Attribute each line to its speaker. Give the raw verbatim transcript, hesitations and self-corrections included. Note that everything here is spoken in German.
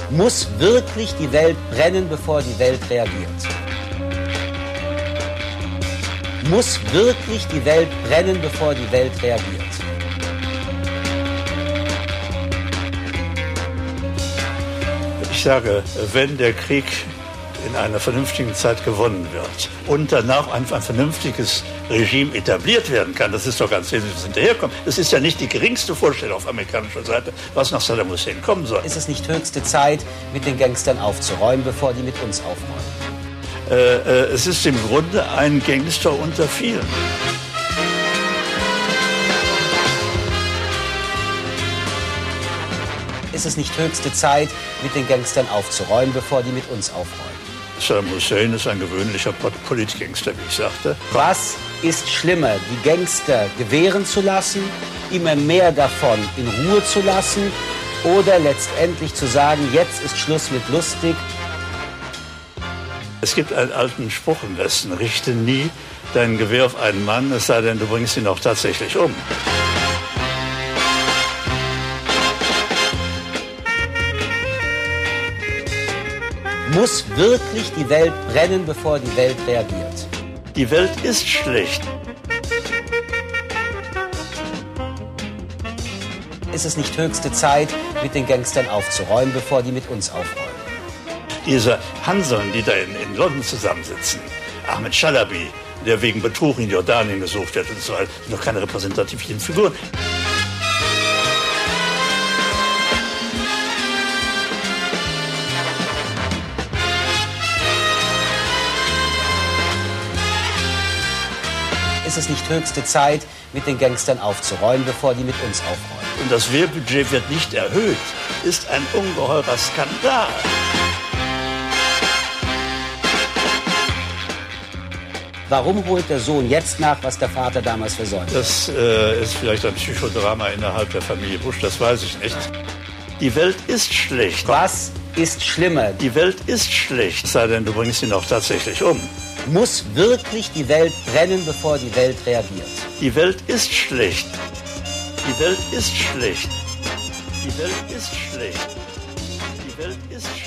Speaker 1: Muss wirklich die Welt brennen, bevor die Welt reagiert? Muss wirklich die Welt brennen, bevor die Welt reagiert?
Speaker 2: Ich sage, wenn der Krieg in einer vernünftigen Zeit gewonnen wird und danach ein, ein vernünftiges Regime etabliert werden kann, das ist doch ganz wesentlich, was hinterherkommt. Das ist ja nicht die geringste Vorstellung auf amerikanischer Seite, was nach Saddam Hussein kommen soll.
Speaker 1: Ist es nicht höchste Zeit, mit den Gangstern aufzuräumen, bevor die mit uns aufräumen?
Speaker 2: Äh, äh, es ist im Grunde ein Gangster unter vielen.
Speaker 1: Ist es nicht höchste Zeit, mit den Gangstern aufzuräumen, bevor die mit uns aufräumen?
Speaker 2: Saddam Hussein ist ein gewöhnlicher Politgangster, wie ich sagte.
Speaker 1: Was ist schlimmer, die Gangster gewähren zu lassen, immer mehr davon in Ruhe zu lassen oder letztendlich zu sagen, jetzt ist Schluss mit lustig?
Speaker 2: Es gibt einen alten Spruch im Westen, richte nie dein Gewehr auf einen Mann, es sei denn, du bringst ihn auch tatsächlich um.
Speaker 1: Muss wirklich die Welt brennen, bevor die Welt reagiert?
Speaker 2: Die Welt ist schlecht.
Speaker 1: Ist es nicht höchste Zeit, mit den Gangstern aufzuräumen, bevor die mit uns aufräumen?
Speaker 2: Diese Hanseln, die da in, in London zusammensitzen, Ahmed Chalabi, der wegen Betrug in Jordanien gesucht wird und so weiter, sind doch keine repräsentativen Figuren.
Speaker 1: Ist es nicht höchste Zeit, mit den Gangstern aufzuräumen, bevor die mit uns aufräumen?
Speaker 2: Und das Wehrbudget wird nicht erhöht, ist ein ungeheurer Skandal.
Speaker 1: Warum holt der Sohn jetzt nach, was der Vater damals versäumt hat?
Speaker 2: Das äh, ist vielleicht ein Psychodrama innerhalb der Familie Bush, das weiß ich nicht. Die Welt ist schlecht.
Speaker 1: Was ist schlimmer?
Speaker 2: Die Welt ist schlecht, es sei denn, du bringst ihn auch tatsächlich um.
Speaker 1: Muss wirklich die Welt brennen, bevor die Welt reagiert?
Speaker 2: Die Welt ist schlecht. Die Welt ist schlecht. Die Welt ist schlecht. Die Welt ist schlecht.